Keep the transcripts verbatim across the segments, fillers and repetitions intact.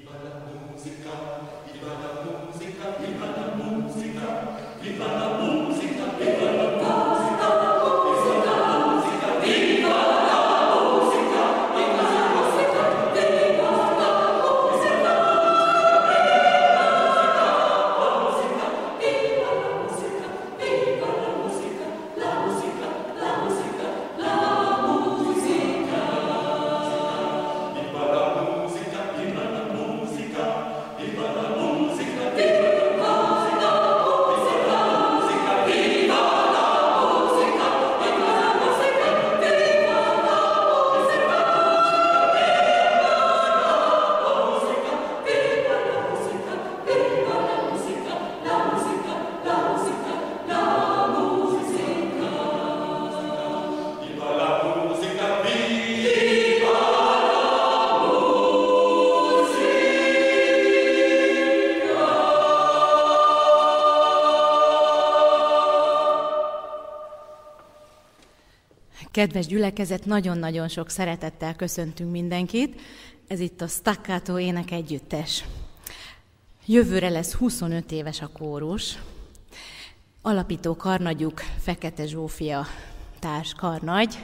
Kedves gyülekezet, nagyon-nagyon sok szeretettel köszöntünk mindenkit. Ez itt a Staccato énekegyüttes. Jövőre lesz huszonöt éves a kórus. Alapító karnagyuk Fekete Zsófia társ karnagy,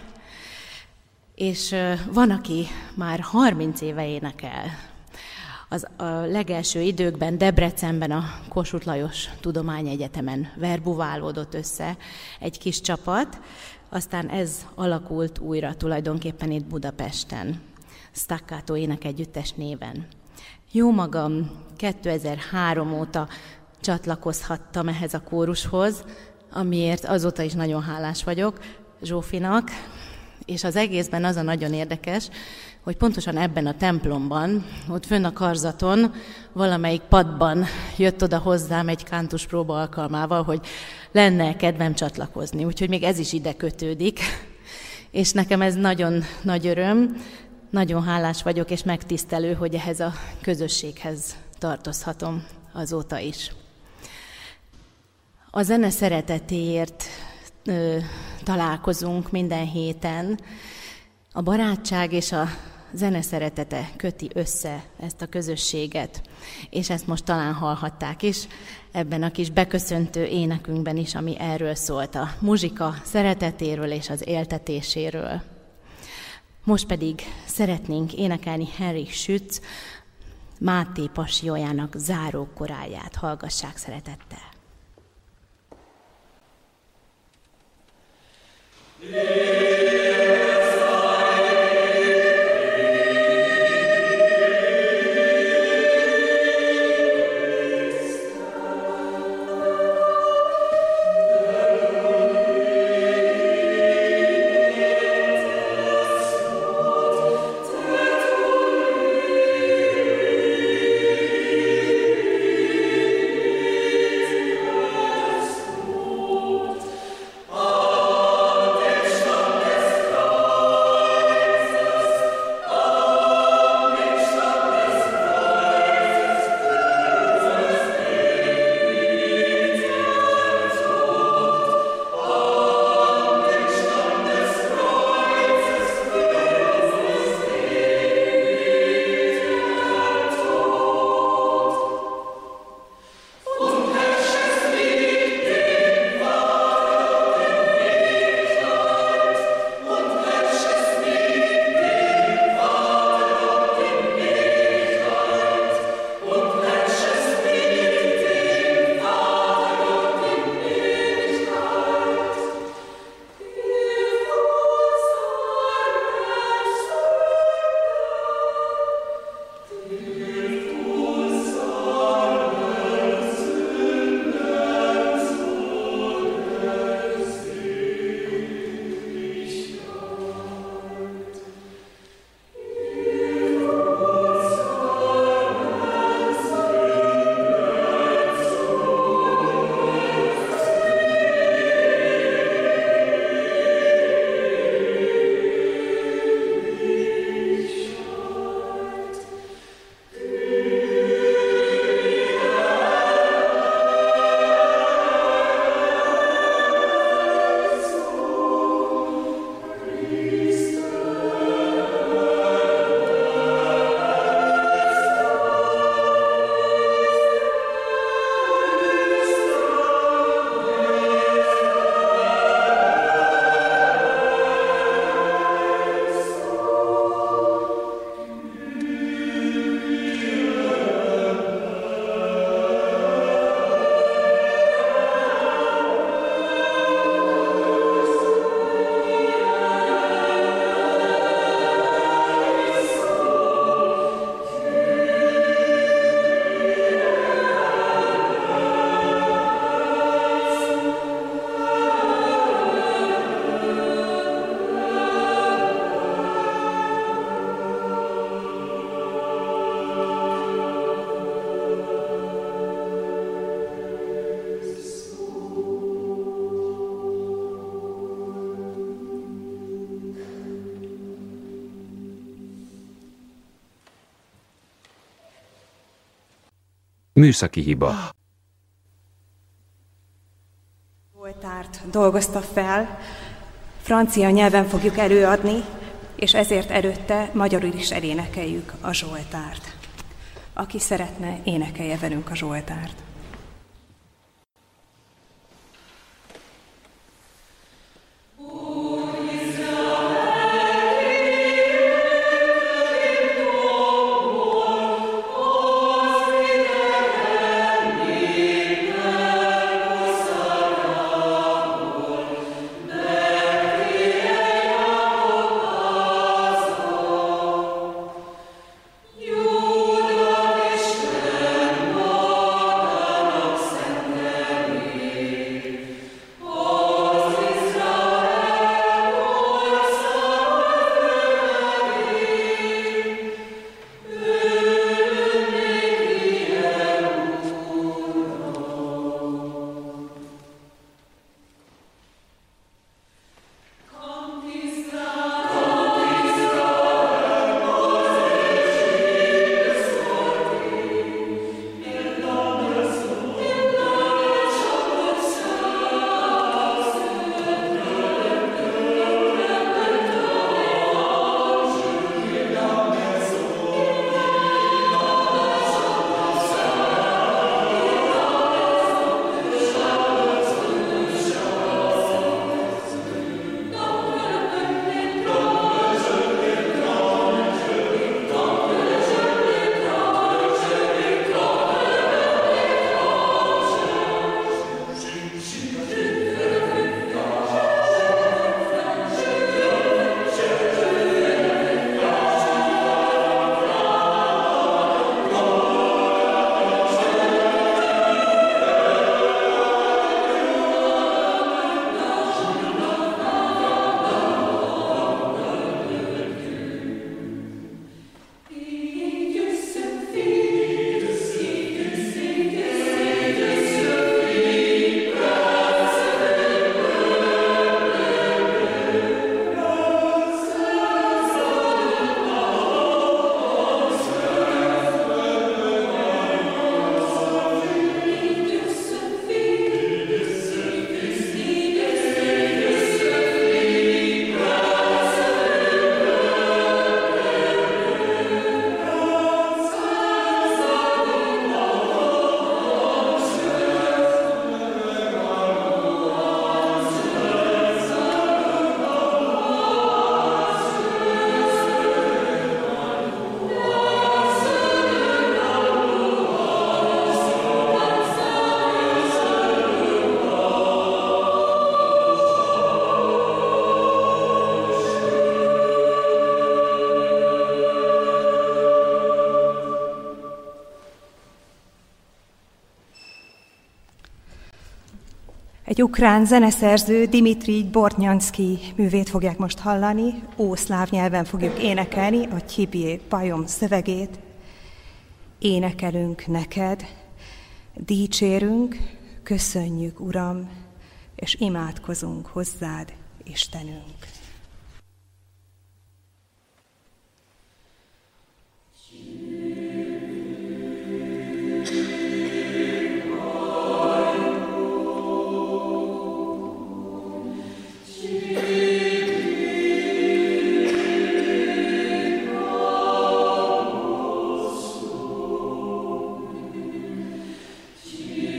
és van, aki már harminc éve énekel. Az a legelső időkben Debrecenben a Kossuth Lajos Tudományegyetemen verbuválódott össze egy kis csapat, aztán ez alakult újra tulajdonképpen itt Budapesten, Staccato énekegyüttes néven. Jó magam kétezer-három óta csatlakozhattam ehhez a kórushoz, amiért azóta is nagyon hálás vagyok Zsófinak, és az egészben az a nagyon érdekes, hogy pontosan ebben a templomban, ott fönn a karzaton, valamelyik padban jött oda hozzám egy kántuspróba alkalmával, hogy lenne kedvem csatlakozni. Úgyhogy még ez is ide kötődik. És nekem ez nagyon nagy öröm, nagyon hálás vagyok, és megtisztelő, hogy ehhez a közösséghez tartozhatom azóta is. A zene szeretetéért ö, találkozunk minden héten. A barátság és a zene szeretete köti össze ezt a közösséget, és ezt most talán hallhatták is ebben a kis beköszöntő énekünkben is, ami erről szólt, a muzsika szeretetéről és az éltetéséről. Most pedig szeretnénk énekelni Henrik Schütz Máté passiójának záró koráját. Hallgassák szeretettel! Oh Műszaki hiba. Zsoltárt dolgozta fel, francia nyelven fogjuk előadni, és ezért előtte magyarul is elénekeljük a Zsoltárt. Aki szeretne, énekelje velünk a Zsoltárt. Egy ukrán zeneszerző, Dimitrij Bortnyanszky művét fogják most hallani, ószláv nyelven fogjuk énekelni a Tjibie Pajom szövegét. Énekelünk neked, dicsérünk, köszönjük, Uram, és imádkozunk hozzád, Istenünk.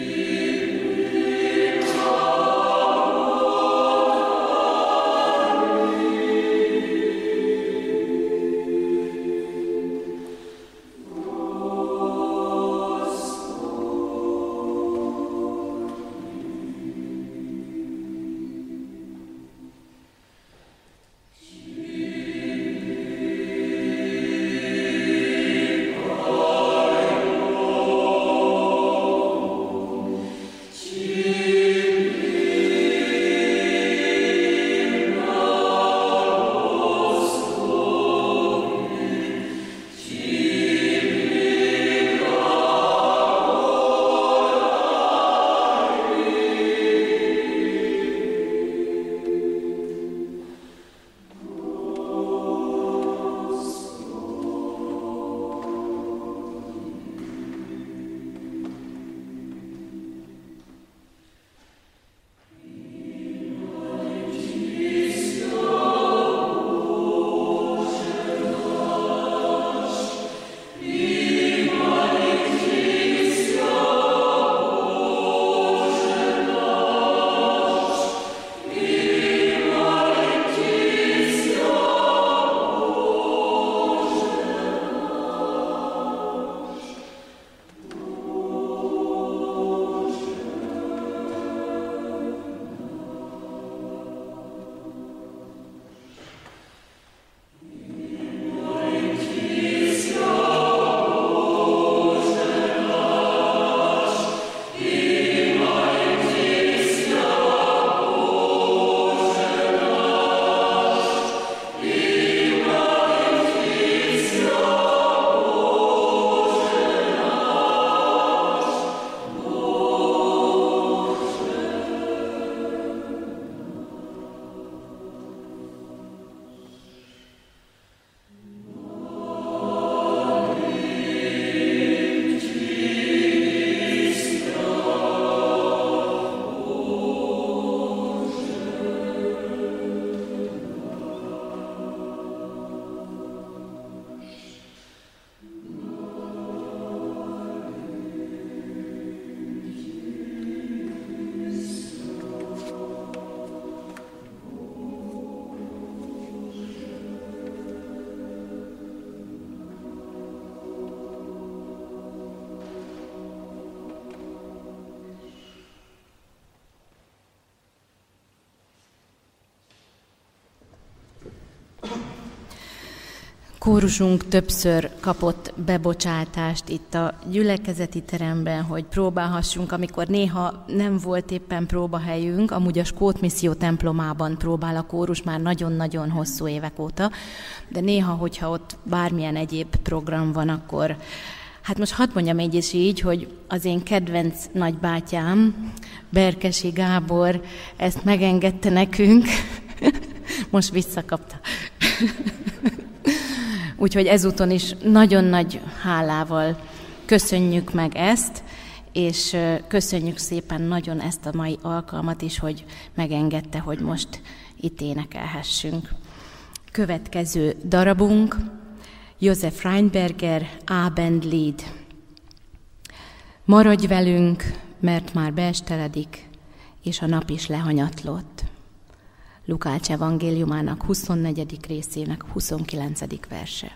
Oh kórusunk többször kapott bebocsátást itt a gyülekezeti teremben, hogy próbálhassunk, amikor néha nem volt éppen próbahelyünk, amúgy a Skót Misszió templomában próbál a kórus már nagyon-nagyon hosszú évek óta, de néha, hogyha ott bármilyen egyéb program van, akkor hát most hadd mondjam így és így, hogy az én kedvenc nagybátyám, Berkesi Gábor ezt megengedte nekünk, most visszakapta. Úgyhogy ezúton is nagyon nagy hálával köszönjük meg ezt, és köszönjük szépen nagyon ezt a mai alkalmat is, hogy megengedte, hogy most itt énekelhessünk. Következő darabunk Josef Reinberger, Abendlied. Maradj velünk, mert már beesteledik, és a nap is lehanyatlott. Lukács evangéliumának huszonnegyedik részének huszonkilencedik verse.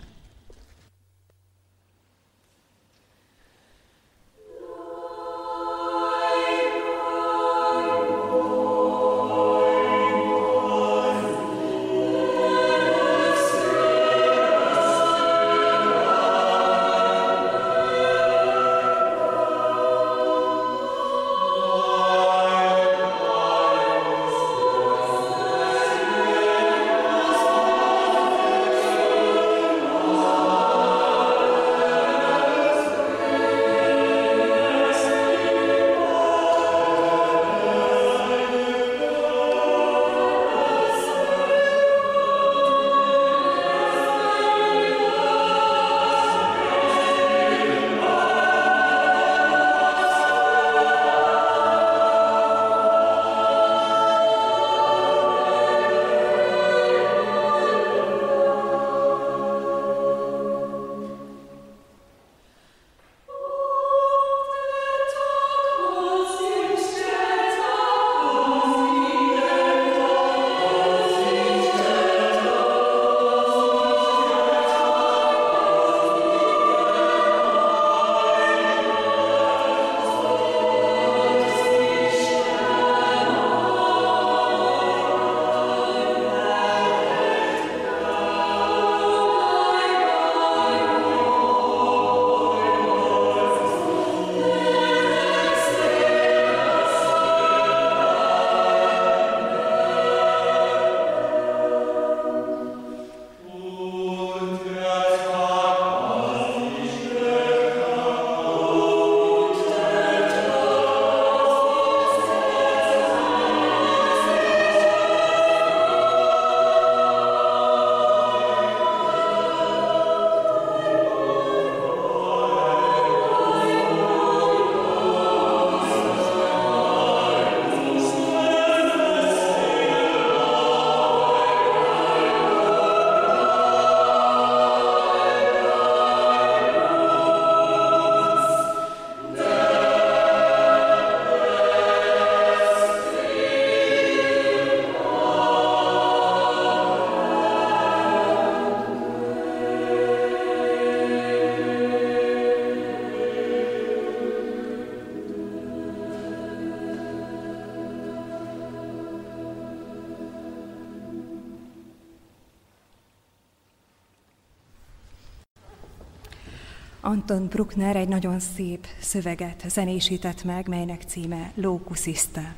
Anton Bruckner egy nagyon szép szöveget zenésített meg, melynek címe Locus iste.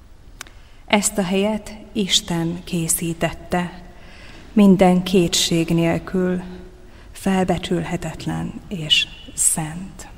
Ezt a helyet Isten készítette, minden kétség nélkül, felbecsülhetetlen és szent.